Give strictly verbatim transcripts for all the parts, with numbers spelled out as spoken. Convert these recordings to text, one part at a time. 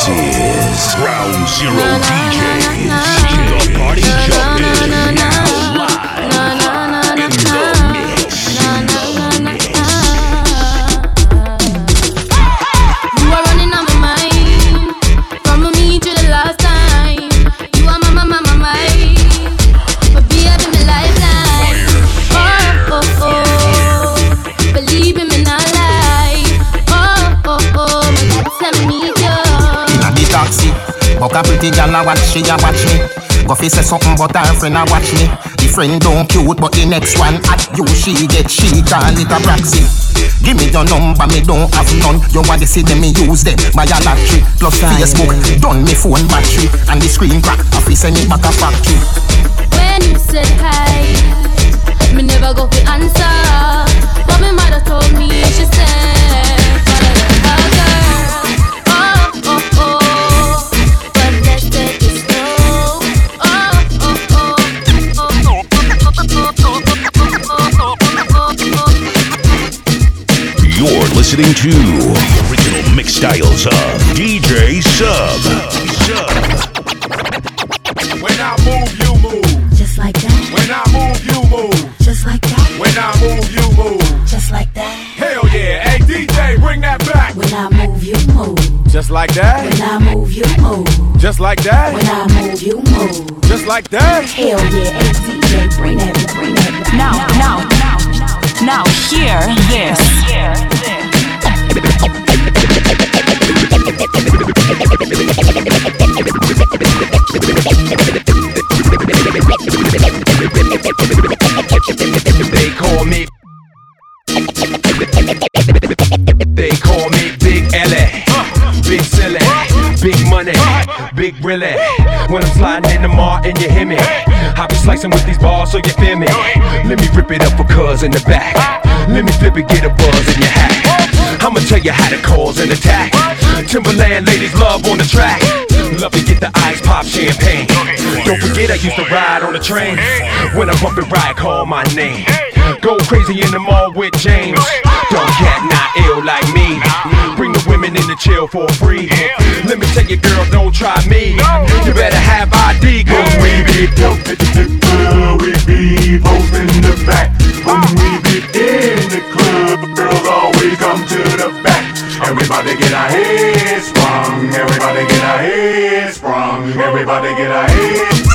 This is Ground Zero D Js. The party jumping now live in the mix. You are running on my mind from me to the last time. You are my, my, my, my, my. But be having my lifeline. Oh, oh, oh. Believe in me, not lie. Oh, oh, oh. My God, tell me you. Inna the taxi, but a pretty girl a watch she a watch me. Go fi say something but her friend a watch me. The friend don't cute but the next one at you she get she call it a proxy. Give me your number, me don't have none. You want to see them, me use them. My lottery plus Facebook, done me phone battery and the screen crack. I fi send it back a factory. When you said hi, me never go fi answer. But my mother told me, she said, follow the girl. Oh, oh, oh. But let's take it slow. Oh, oh, oh. You're listening to the original mix styles of D J Sub. Sub. When I move, you move. Just like that. When I move, you move. Just like that. When I move, you move. Just like that. Hell yeah. Hey, D J, bring that back. When I move, you move. Just like that. When I move, you move. Just like that. When I move, you move. Just like that. Hell yeah. Hey, D J, bring that, bring that. Now, now, now, hear this. They call me. They call me Big Ellie, Big Silly, Big Money, Big Really. When I'm sliding in the mall and you hear me, I be slicing with these balls so you feel me. Let me rip it up for cuz in the back. Let me flip it, get a buzz in your hat. I'ma tell you how to cause an attack. Timberland ladies love on the track. Love to get the ice pop champagne. Don't forget I used to ride on the train. When I bump and ride, call my name. Go crazy in the mall with James. Don't get not ill like me. Bring the women in to chill for free. Let me tell you, girl, don't try me. You better have I D. Cause we be dope at the club. We be posting in the back. When we be in the club, girls always come to the back. Everybody get our heads sprung. Everybody get our heads sprung. Everybody get our heads.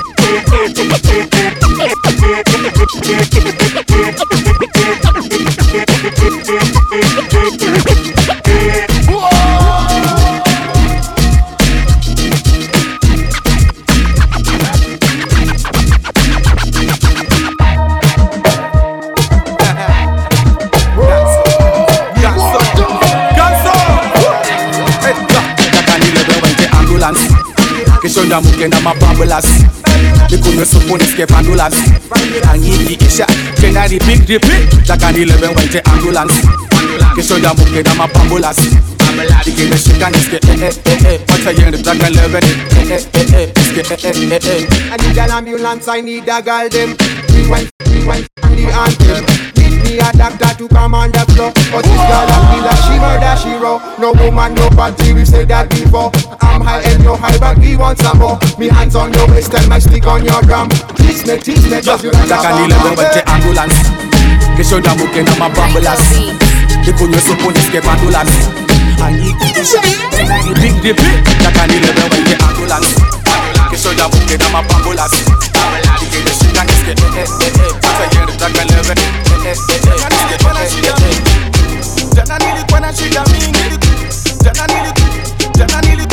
Kishonda mukenda mababulas Nikunywe supu niscape ambulance Angiki isha Kena repeat repeat Takani lebe wente ambulance Kishonda mukenda mababulas Dikine shika niske eh eh eh eh Wata yende takani lebe eh eh eh eh Niske eh eh eh eh I need an ambulance, I need a girl them. We went, we went on the anthem. Need me a doctor to come on the floor. But this girl a killer, she murder, she raw. No woman, no party, we said that before. I'm high and you're high, but we want some more. Me hands on your waist and my stick on your drum. Tease me, tease me, just you like a Takani lebe wente ambulance Kishonda mukenda mababulas Nikunywe supu niscape ambulance Angiki isha Kena repeat repeat Takani lebe wente ambulance Kishonda mukenda mababulas Dikine shika niske eh eh eh eh Wata yende takani lebe eh eh eh eh Niske eh eh eh eh Jana nilikuwa na shida mingi Jana nilikuwa Jana nilikuwa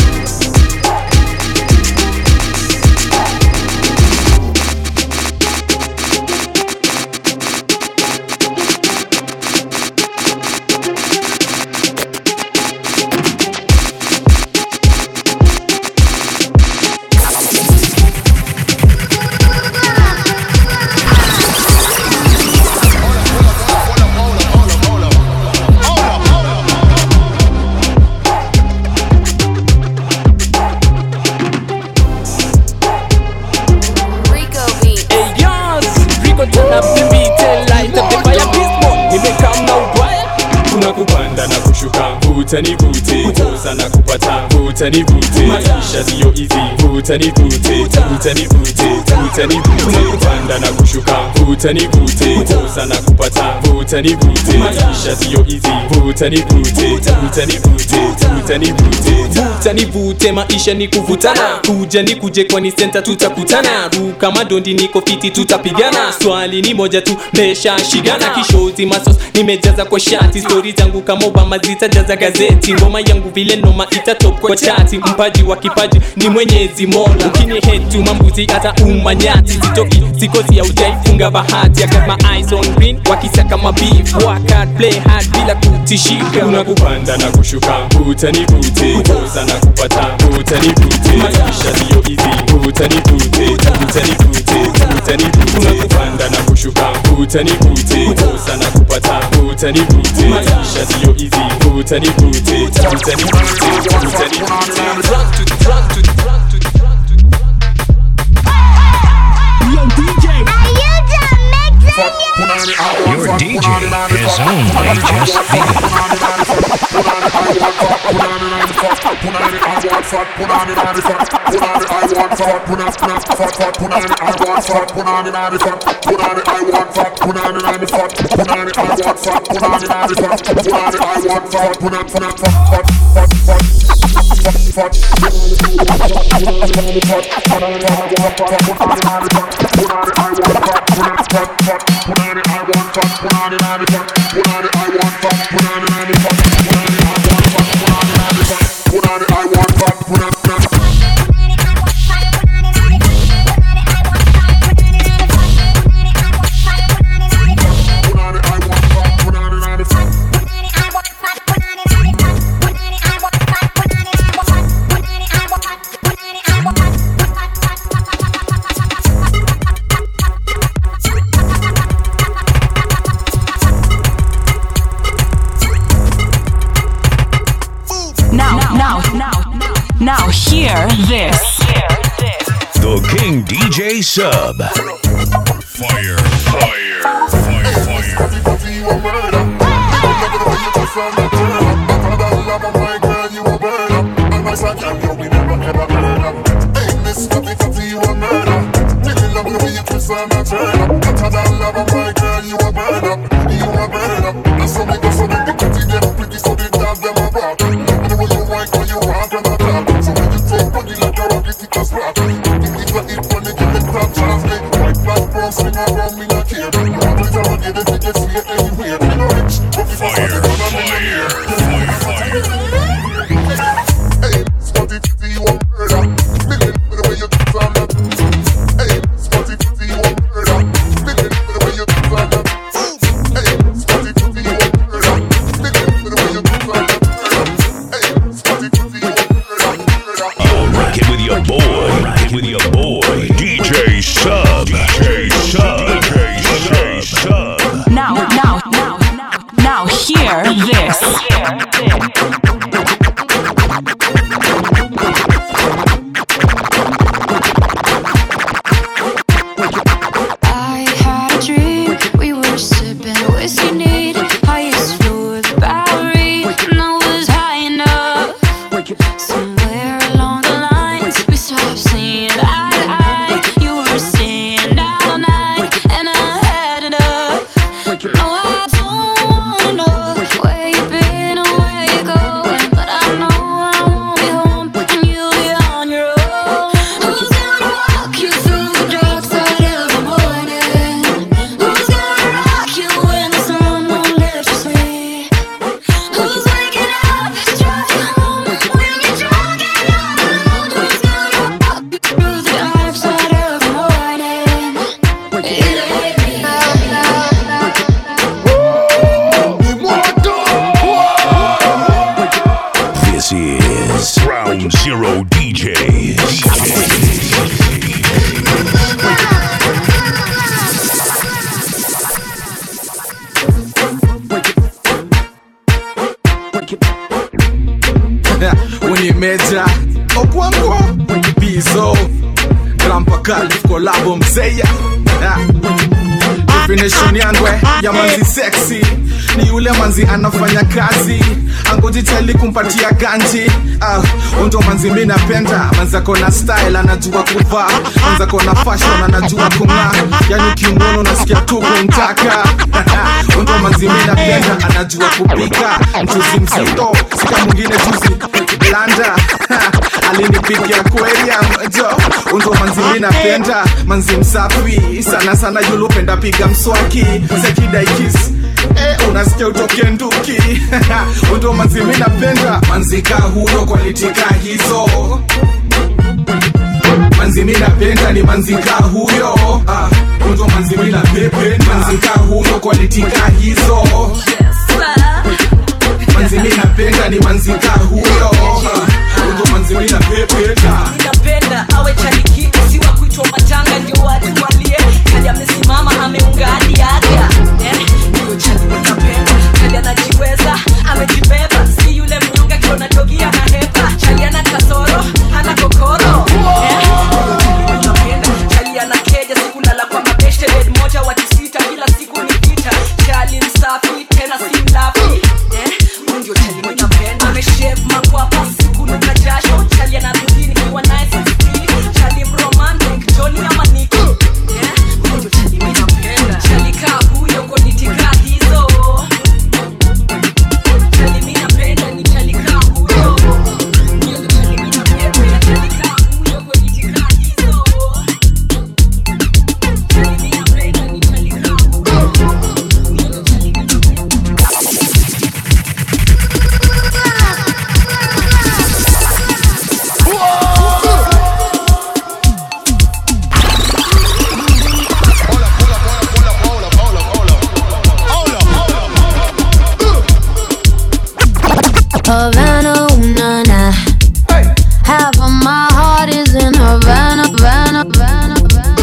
vuta ni vute, posa na kupata, vuta ni vute, maisha siyo easy, vuta ni vute, vuta ni vute, vuta ni vute, kupanda na kushuka, vuta ni vute, posa na kupata, vuta ni vute, maisha siyo easy, vuta ni vute, vuta ni vute, vuta ni vute, vuta ni vute, maisha ni kuvutana, kuja ni kuje kwani center tutakutana, ruka madondi niko fiti tutapigana, swali ni moja tu mesha shigana, kishoti masos nimejaza kwa shati, story zangu kama Obama zitajaza gazeti, ngoma yangu vile noma itatop kwa chati, mpaji wa kipaji ni Mwenyezi Mola, ukini hetu mambuzi hata umanyati, sitoki sikosi ya ujaifunga bahati, I got my eyes on green wakisaka mabeef, work hard play hard bila kutishika, unakupanda na kushuka, vuta ni vute, posa na kupata, vuta ni vute, maisha siyo easy, vuta ni vute, vuta ni vute, vuta ni vute, unakupanda na kushuka, vuta ni vute, posa na kupata, vuta ni vute, maisha siyo easy, vuta ni vute, vuta ni vute, vuta ni vute, run to the run to the run to the run to the Yo D J, Are you done mixing your D J is only just Now hear this. the King D J Sub. Fire, fire, fire, Zero D J. When you measure Okwango, Bizo, Grandpa Calif collabo mzeya. If definition yangwe ya manzi sexy ni yule manzi anafanya kazi angoji teli kumpatia ganji. Ah, ndo manzi mimi napenda, manzi akona style anajua kuvaa, manzi akona fashion anajua kung'aa, yani kimwono nasikia tu kumtaka. Ndo manzi mimi napenda, anajua kupika, mchuzi mzito, sika mwingine juzi blanda. Alinipigia aquarium jo. Ndo manzi mimi napenda, manzi msafi sana sana, yule penda piga mswaki, sekidai kiss. Eh, unasikia utoke nduki. Ndo manzi mimi napenda, manzi ka huyo quality ka hizo. Manzi mimi napenda ni manzi ka huyo. Ah, ndo manzi mimi napenda, manzi ka huyo quality ka hizo. Manzi mimi napenda ni manzi ka huyo. Ndo manzi mimi napenda. Ninapenda awe chaliki, si wa kuitwa matanga ndio watu walie. Kadi amesimama ameunga hadi aga. Eh, ndio chaliki ninapenda. Kadi anajiweza, amejibeba. Si yule mnyonga kiona dogi ana hepa. Chali ana kasoro, hana kokoro. Eh, ninapenda. Chali ana keja, siku lala kwa mabeshte bed moja watu sita, kila siku ni vita. Chali msafi, tena si mlafi. Eh, ndio chali ninapenda. Ameshave makwapa, siku nuka jasho. Chali ana bidini kiwa nice and free. Chali romantic, Johnny ama Nicky. Eh, ndio chali ninapenda. Chali ka huyo kwa nitika hizo. Chali mimi napenda ni chali ka huyo. Ndio chali mimi napenda, chali ka huyo kwa nitika hizo. Chali mimi napenda ni chali ka huyo. Ndio chali mimi napenda. Havana, ooh, na na. Half of my heart is in Havana, Havana, Havana,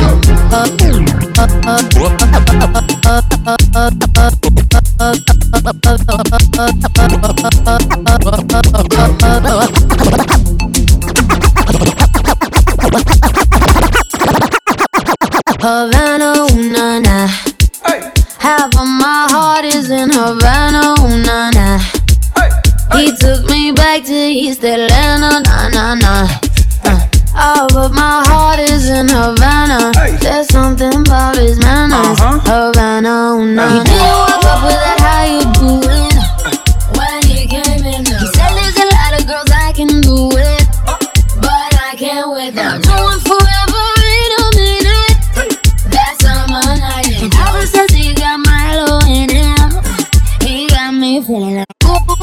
Havana, ooh, na na. Half of my heart is in Havana, ooh, na na. He took me back to East Atlanta, na na na. Uh, oh, but my heart is in Havana. There's something about his manners. Uh-huh. Havana, ooh, na na. He didn't walk up with that, how you doing? When he came in, he said there's a lot of girls I can do it, but I can't with them. Doing forever in a minute. That's all my night. And ever since he got Milo in him, he got me feeling like.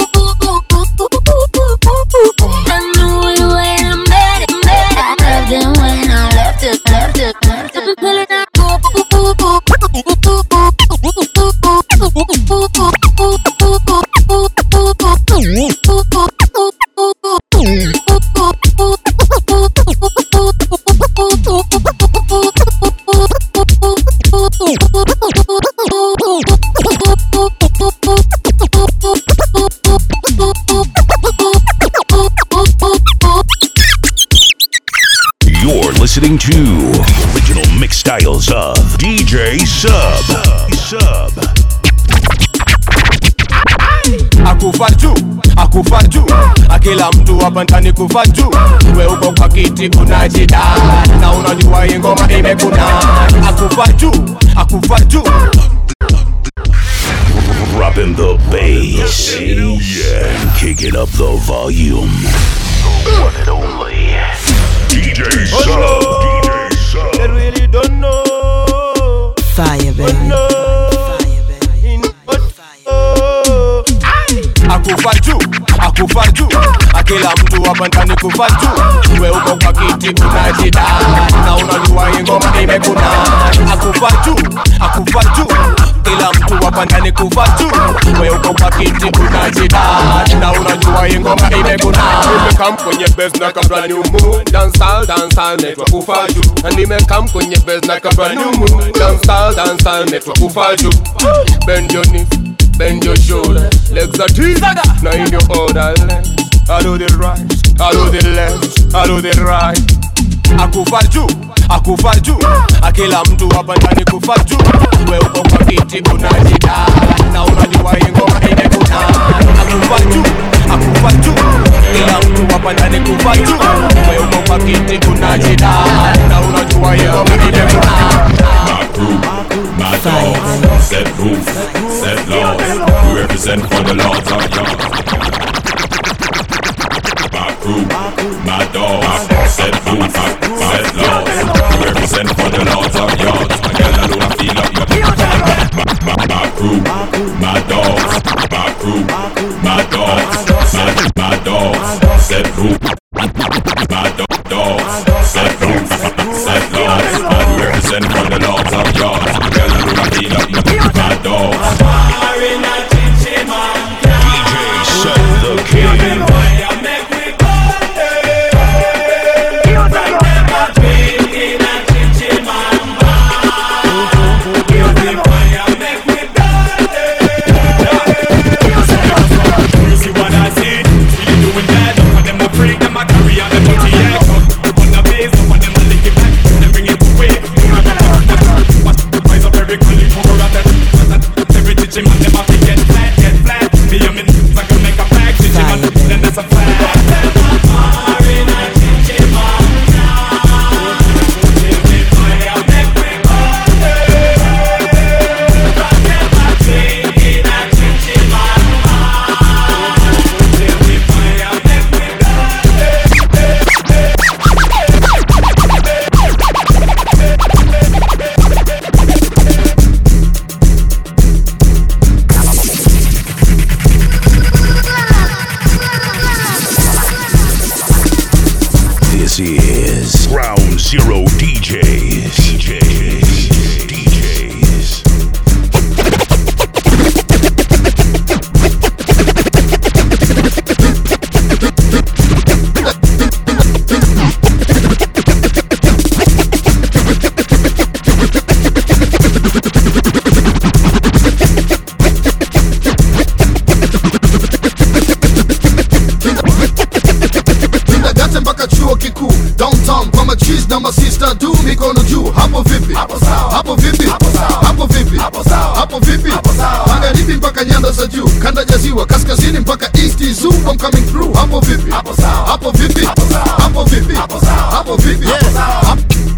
I knew we were in bed, in bed. I loved him when I left it, left it, left it. Feeling like You're listening to original mix styles of D J Sub. Sub. Akufa juu, akufa juu, akila mtu hapa ndani kufa juu. We uko kwa kiti unajida, na unajua hii ngoma imekuna. Akufa juu, akufa juu. Dropping the bass, yeah, and kicking up the volume. The one and only D J Sub. D J Sub. They really don't know. Fire, baby. No. Akufa juu, akufa juu, akila mtu hapa ndani kufa juu. We uko kwa kiti unajida, na unajua hii ngoma imekuna. Akufa juu, akufa juu, kila mtu hapa ndani kufa juu. We uko kwa kiti unajida, na unajua hii ngoma imekuna. Nimekam kwenye base na kabla new moon. Dancehall, dancehall, network kufa juu. Na nimekam kwenye base na kabla new moon. Dancehall, dancehall, network kufa juu. Bend your knees, bend your shoulder, legs are teased. Now in your order, left, I do the right, I do the left, I do the right. akufa juu, akufa juu. Akila mtu hapa ndani kufa juu. Wewe uko kwa kiti unajida na unajua hii ngoma imekuna. Akufa juu, akufa juu. Kila mtu hapa ndani kufa juu. Wewe uko kwa kiti unajida na unajua hii ngoma imekuna. My crew, my dogs, set rules, set laws. We represent for the lords of y'all. My crew, my dogs, set rules, set laws. We represent for the lords of y'all. My girl alone I feel up your. My, my, my crew, my dogs, my crew, my dogs, my, my dogs, set rules. My do dogs, set rules, set laws. We represent for the lords of y'all. My girl alone I feel up your. My dogs. D J Set the King. Zero D Js. D Js. D Js. Na masista tu mikono juu, hapo vipi? Hapo sawa. Hapo vipi? Hapo sawa. Hapo vipi? Hapo sawa. Hapo vipi? Hapo sawa. Magharibi mpaka nyanda za juu, kanda ya ziwa, kaskazini mpaka east zoo, I'm coming through. Hapo vipi? Hapo sawa. Hapo vipi? Hapo sawa. Hapo vipi? Hapo sawa. Hapo vipi? Hapo sawa.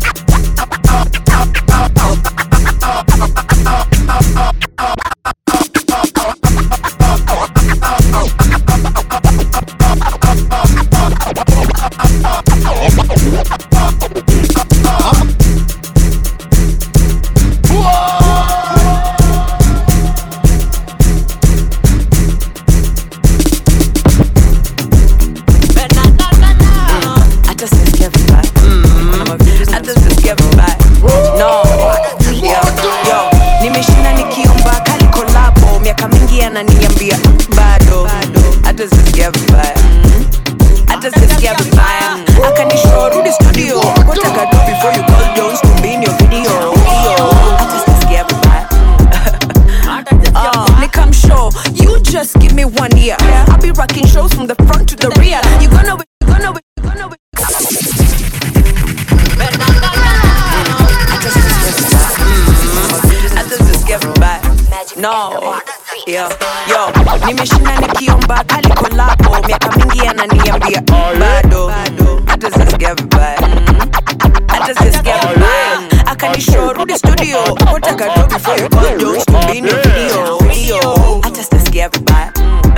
Nimeshinda nikiomba kali kolabo, miaka mingi ananiambia bado hata sisikia vibaya, hata sisikia vibaya. Akanishow rudi studio, utaka do before you call Jones to be in your video, video. Hata sisikia vibaya.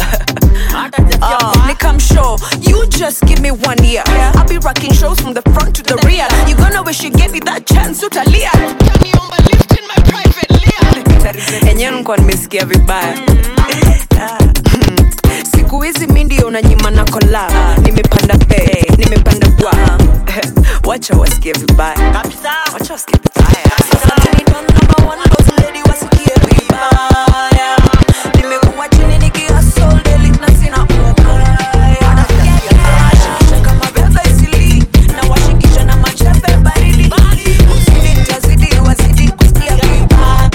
Uh, Nick, I'm sure you just give me one year. I'll be rocking shows from the front to the rear. You gonna wish you gave me that chance, utalia. Enye nikuwa nimesikia vibaya. Siku hizi mi ndio unanyima na collab. Nimepanda pe, nimepanda kwa. Wacha wasikie vibaya. Wacha wasikie vibaya. Sasa ni don number one boss lady wasikie vibaya. Nimekuwa chini nikia soul daily na sina ubaya. Kama beba isili na washikisha na machepe barili. Usidi tazidi wazidi kusikia vibaya.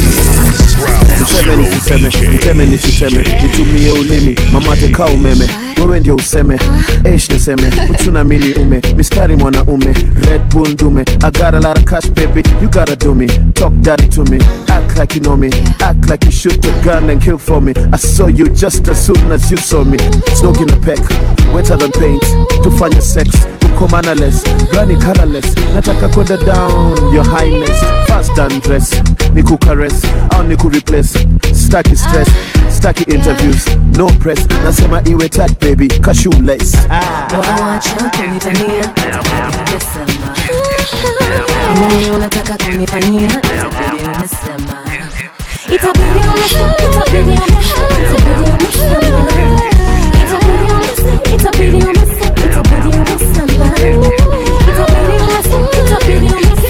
Niseme nisiseme, niseme nisiseme, nitumie ulimi, mamate kaa umeme. wewe ndio useme eish niseme utuna mini ume mistari mwanaume Red Bull ndume I got a lot of cash baby you gotta do me talk daddy to me act like you know me act like you shoot the gun and kill for me I saw you just as soon as you saw me smoking a peck wetter than paint tufanye sex ukomanaless granny colorless nataka kwenda down your highness fast and dress niku caress au niku replace staki stress staki interviews no press nasema iwe tight baby cashew-lace wacha kunitania nasema mimi unataka kunifanyia itabidi unasema itabidi unasema itabidi unasema itabidi unasema itabidi unasema itabidi unasema itabidi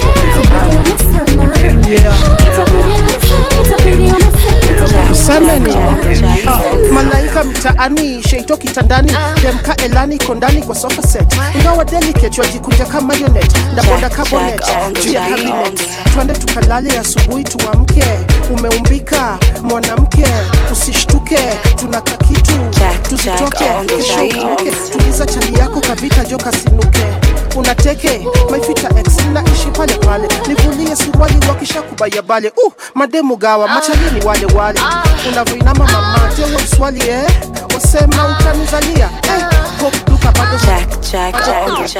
Sameni malaika mtaani sheito kitandani demka elani kondani kwa sofa set ingawa delicate wajikunja kama marionette ndaponda cabinet juu ya cabinet twende tukalale asubuhi tuamke umeumbika mwanamke usishtuke tunaka kitu tusitoke kesho uke tuliza chali yako kavita joka sinuke unateke maifita ex naishi pale pale nivulie suruali wakisha kubaya bale uh mademu gawa machalini wale wale unavoinama mama tewa swali eh wasema utanizalia eh hope duka bado Jack Jack on the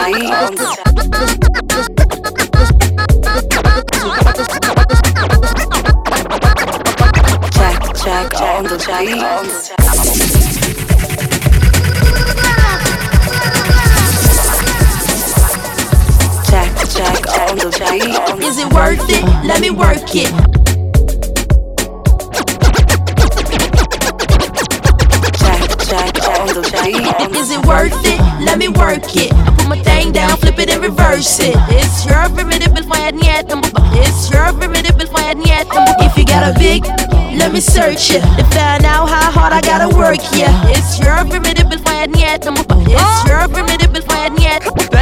Jack Jack on the Jack Jack on the Is it worth it? Let me work it. Is it worth it? Let me work it. I put my thing down, flip it and reverse it. It's your formidable fire yet. It's your formidable fire yet. If you got a big, let me search it to find out how hard I gotta work. Yeah, it's your formidable fire yet. It's your formidable fire yet.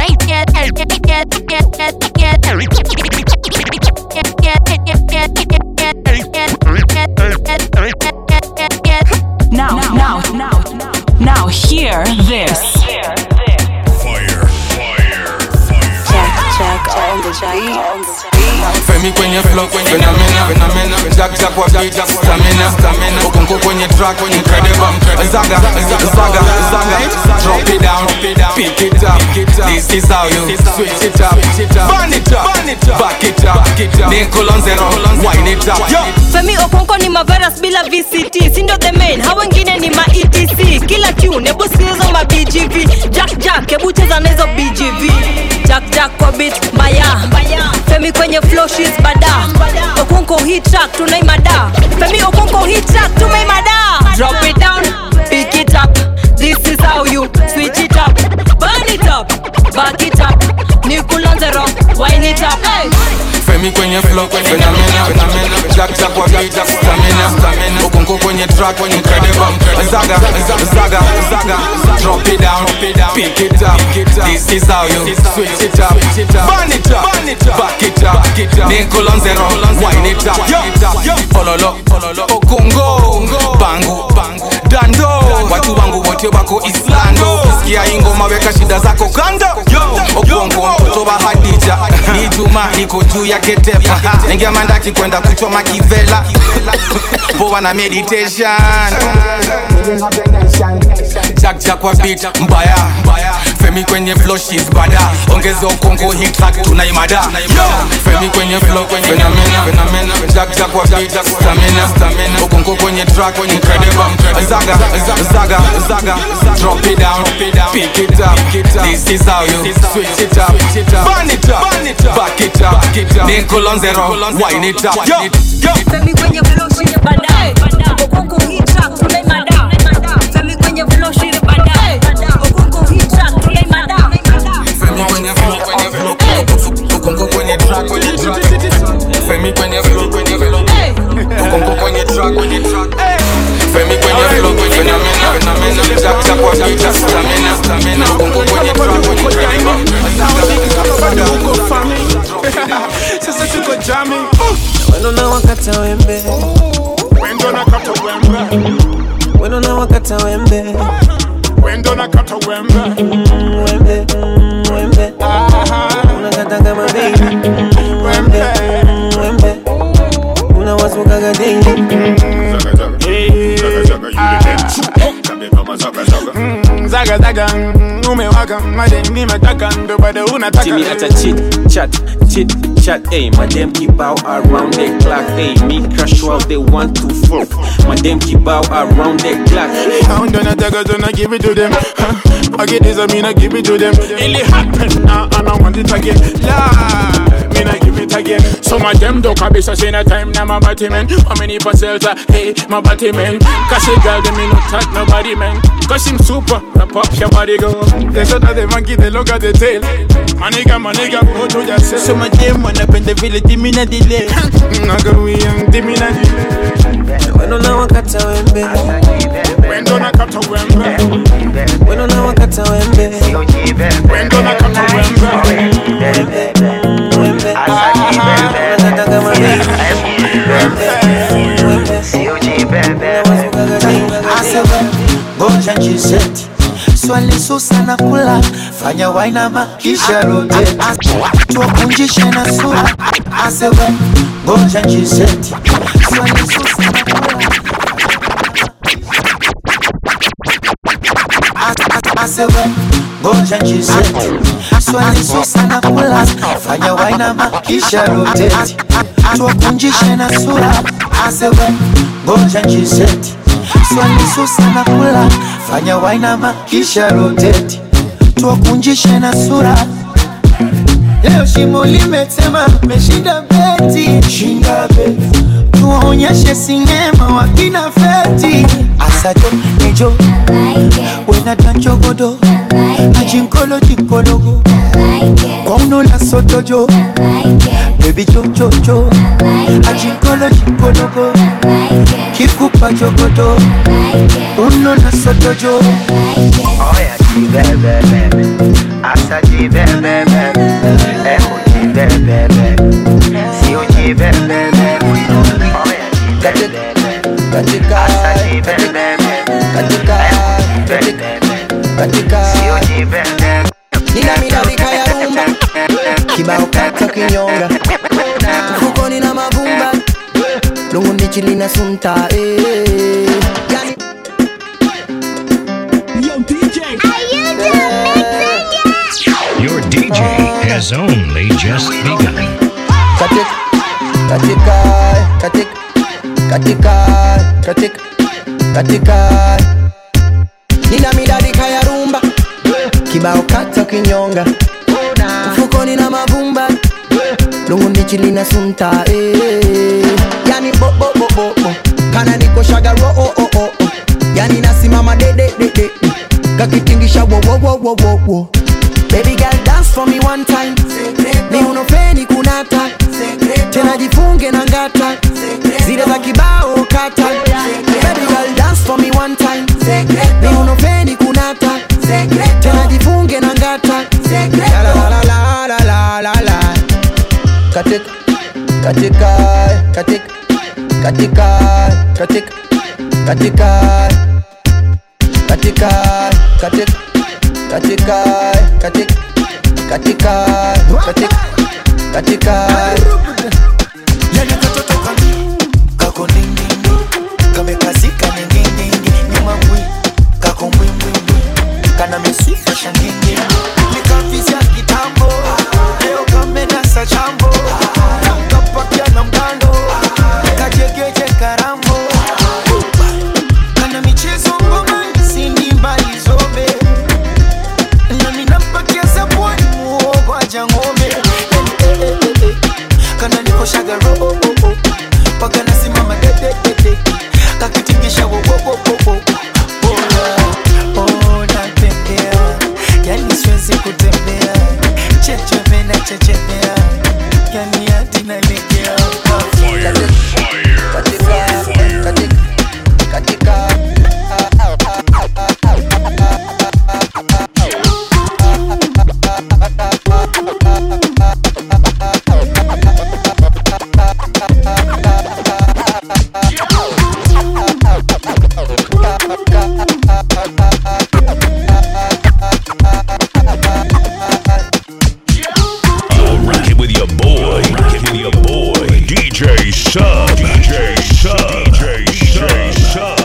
Now, now, now, now, now, hear this. Fire, fire, fire. Jack Jack on the Jack. Femi kwenye flow, phenomena, phenomena. Jack Jack wa beat, stamina, stamina. Okongo kwenye track, incredible. Zaga, zaga, zaga. Drop it down, pick it up. This is how you switch it up. Burn it up, back it up. Nickel on zero, wind it up. Femi Okonko ni maveras bila V C T. Sindo the main, hao wengine ni ma E T C. Kila tune, ebu sikiza ma B G V. Jack Jack, ebu cheza na hizo B G V. Jack Jack kwa beat, mbaya. Femi kwenye flow, she's bada. Okonko hit track, tunaimada. Femi Okonko hit track, tunaimada. Drop it down, pick it up. This is how you switch it up. Burn it up, back it up. Nickel on zero, wind it up. Hey. Femi kwenye flow, phenomena, phenomena. Jack Jack wa beat, stamina, stamina. Okongo kwenye track, incredible. Zaga, zaga, zaga. Drop it down, pick it up. This is how you switch it up. Burn it up, back it up. Nickel on zero, wind it up. Ololo, Okongo, bangu, dando. Watu wangu wote wako Islando. Sikia ingoma weka shida zako kando. Okongo mtoto wa Hadija. Ni Juma iko juu ya ketepa. Nengia mandaki kwenda kuchoma kivela. Poa na meditation. Jack Jack wa beat mbaya. Femi kwenye flow she's bada. Ongeza Okongo hit track tunaimada. Femi kwenye flow kwenye phenomena, phenomena. Jack Jack wa beat stamina, stamina. Okongo kwenye track incredible. Zaga, zaga, zaga. Drop it down, pick it up. This is how you switch it up. Burn it up, back it up. Nickel on zero, wind it up. Femi kwenye flow, she's bada. Okonko hit track, tunaimada. Femi kwenye flow, she's bada. Okonko hit track, tunaimada. Femi kwenye flow, kwenye flow. Okongo kwenye track, kwenye track. Femi kwenye flow, kwenye flow. Okongo kwenye track, kwenye track. Femi kwenye flow, kwenye phenomena, phenomena. Jack Jack wa beat, stamina, stamina. Okongo kwenye track, kwenye incredible. Sasa tuko jamming. Wendo na wakata wembe. Wendo na kata wembe. Wendo na wakata wembe. Wendo na kata wembe Wembe, wembe unakata kama baby Wembe, wembe unawasukaga daily Zaga zaga Zaga zaga you the dance Kambe kama zaga zaga Zaga zaga umewaka madem nimetaka ndo bado unataka Timmy at a chit chat chit chat ayy madem keep out around the clock ayy me crash while they want to fuck madem keep out around the clock I'm gonna take it and I give it to them huh? I get this I mean I give it to them it happen now and I want it again la mean I give it again so my dem don't come so say no time now my body man how many percent hey my body man cause a girl them me no touch nobody man cause him super rap up your body go they shut out the monkey they look at the tail my nigga my nigga go to yourself so my dem when up in the village dimmy na delay naga we young dimmy na delay wendo na wakata wembe wendo na kata wembe wendo na wakata wembe wendo na kata wembe wembe unakata kama baby wembe sio jibebe asebe ngoja njiseti swali susa na kula fanya wainama kisha rotate tuwakunjishe na sura asebe ngoja njiseti swali susa na kula asebe ngoja njiseti swali susa na kula fanya wainama kisha rotate tuwakunjishe na sura asebe ngoja njiseti swali susa na kula fanya wainama kisha rotate tuwakunjishe na sura leo shimo limetema meshinda beti shinda beti tuwaonyeshe sinema wakina feti asajo nejo wena tanchogodo ajinkolo jinkologo kwa unola sotojo baby cho cho cho ajinkolo jinkologo kikupa jogodo unola sotojo oya jibebebe asa jibebebe emo jibebebe sio jibebebe oya jibebebe katika asa jibebebe katika katika sio jibebebe nina midadika ya rumba kibao kata kinyonga mfuko nina mavumba lungu ndichili na sunta eh yani Yo D J Your D J has only just begun katika katika katika katika katika katika nina midadika ya rumba kibao kata kinyonga mfuko nina mavumba lungu ndichili na sunta eh yani bo bo bo bo bo kana niko shagaro oh oh oh yani nasimama de de de de kakitingisha wo wo wo wo wo wo baby girl dance for me one time ni unofeni kunata tena jifunge na ngata zile za kibao kata baby girl dance for me one time ni unofeni kunata tena jifunge na ngata la la la la la la la la katika katika katika katika katika katika katika katika katika katika katika katika katika yani katoto kami kako nini kamekazika nini nini nyuma mwi kako mwi mwi kana misifa shangini nikafizia kitambo leo kamenasa chambo kapakia na mgando kajegeje karambo kana michezo ngoma sindi mbali zobe na minampakia sabwani muogo aja ngombe kana niko shagaro paka nasimama dede dede kakitingisha wo wo wo wo oh natembea yani siwezi kutembea cheche na chechemea yani hadi nalegea katika katika katika J Sub, D J Sub, D J Sub.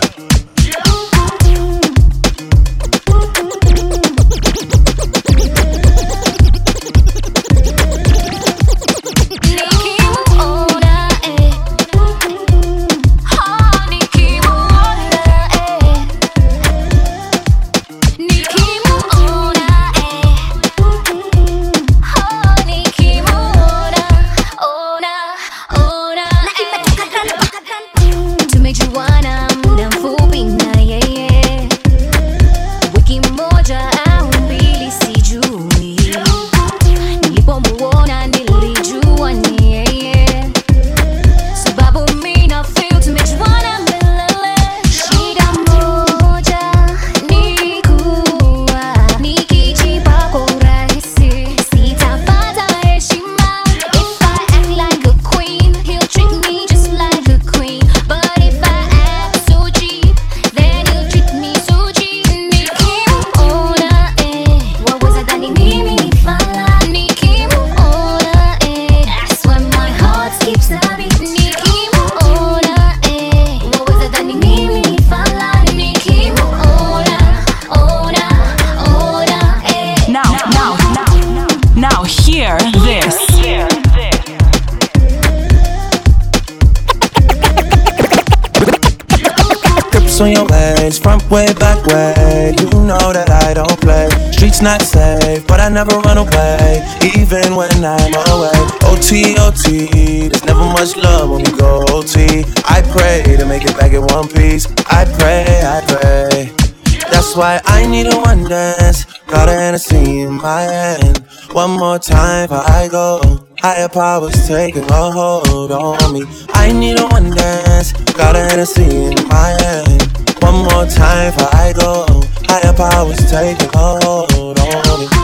On your legs, front way, back way. You know that I don't play. Streets not safe, but I never run away, even when I'm away. O T, O T, there's never much love when we go O T. I pray to make it back in one piece. I pray, I pray. That's why I need a one dance. Got a Hennessy in my hand. One more time before I go. Higher powers taking a hold on me. I need a one dance. Got a Hennessy in my hand. One more time before I go. Higher powers taking a hold on me.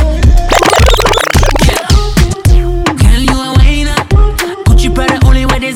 Girl, you a whiner. Gucci Prada only wear the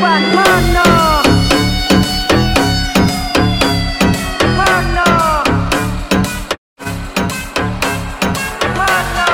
one, man, no. Man, no. Man, no.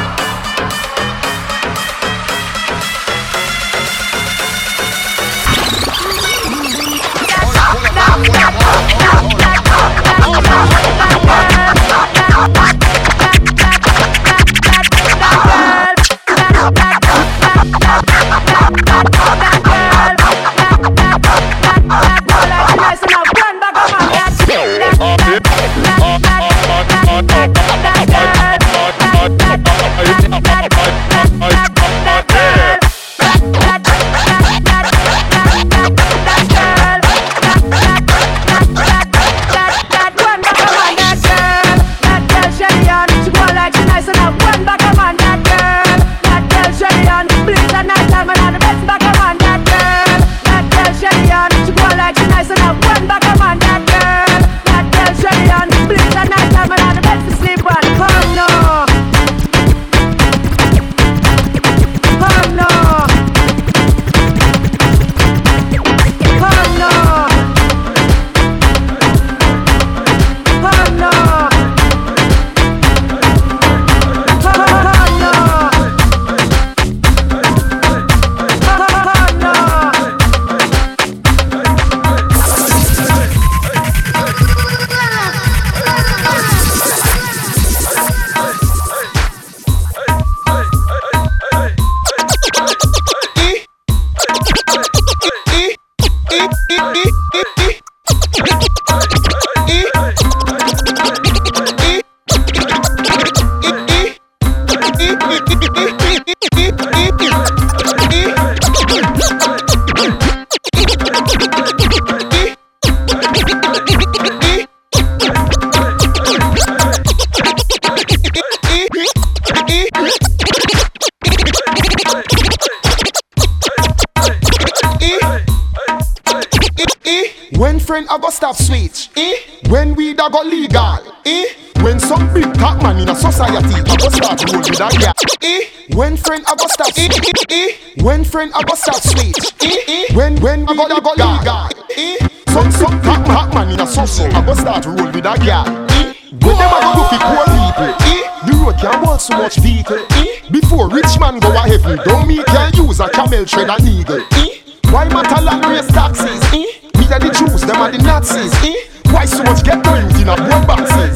When friend I go stop switch, eh? When weed I go legal, eh? When some big top man in a society I go start roll with a gal, eh? When friend I go stop, eh? eh, eh? When friend I go stop switch, eh? eh? When when I go I go legal, eh? Some some top top man in a society I go start roll with a gal, eh? When them a go go fi poor people, eh? The road can't want so much vehicle, eh? Before rich man go a heaven, don't me can use a camel tread a needle, eh? Why matter land raise taxes, eh? We are the Jews, them are the Nazis, eh? Why so much get no youth in a blood boxes?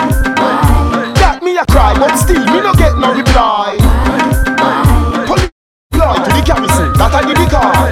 That me a cry, but still me no get no reply. Police lie to the garrison, that I did the call.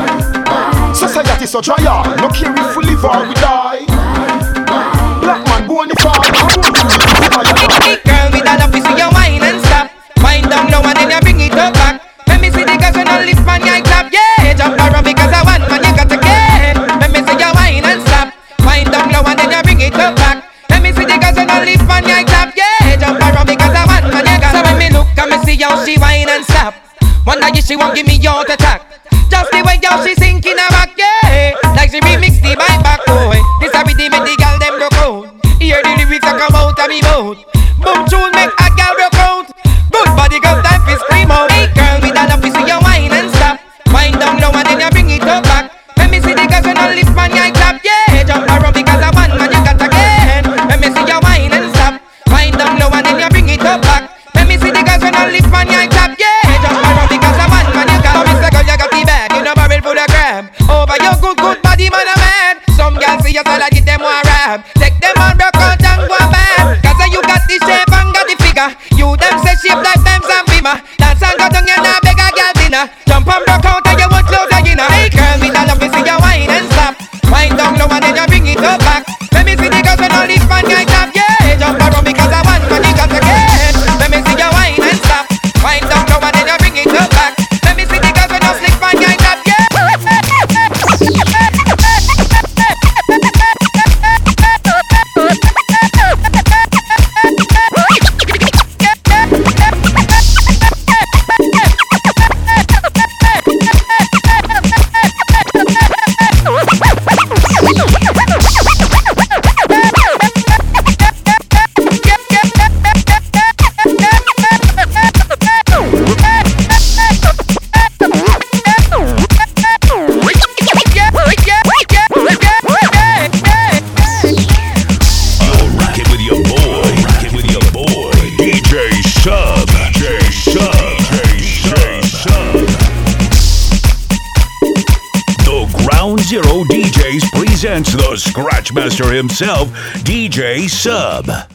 Society so dry hard, no care if we live or we die. Black man go on the farm, I won't do it. Hey girl, with that up, you see your wine and stop. Wind down low and then you bring it up back. Let me see the girls when all this man you clap, yeah. Jump around because I want man, you got to get. Let me see your wine and stop. Wind down low and then you bring it up back. Let me see the girls when all this man you clap, yeah. Jump around because I want man, you got to. So when me look and me see how she wine and stop, wonder if she won't give me heart attack. Just the way how she sinking a back, yeah. Like she remix the vibe back, boy. This a rhythm make the girl them broke out. Hear the lyrics that come out of me mouth. Boom tune make a girl broke out. Good body girl time fi scream out. Hey girl, with that up you see your wine and stop. Wind down low and then you bring it up back. Let me see the girls when all this man you clap, yeah. Jump around because I want man you got again. Let me see your wine and stop. Wind down low and then you bring it up back. Let me see the girls when all this man you clap, yeah. Jump around because I want man you got. So me say girl you got the bag, you know barrel full of crap. Ground Zero D Js presents the Scratchmaster himself, D J Sub.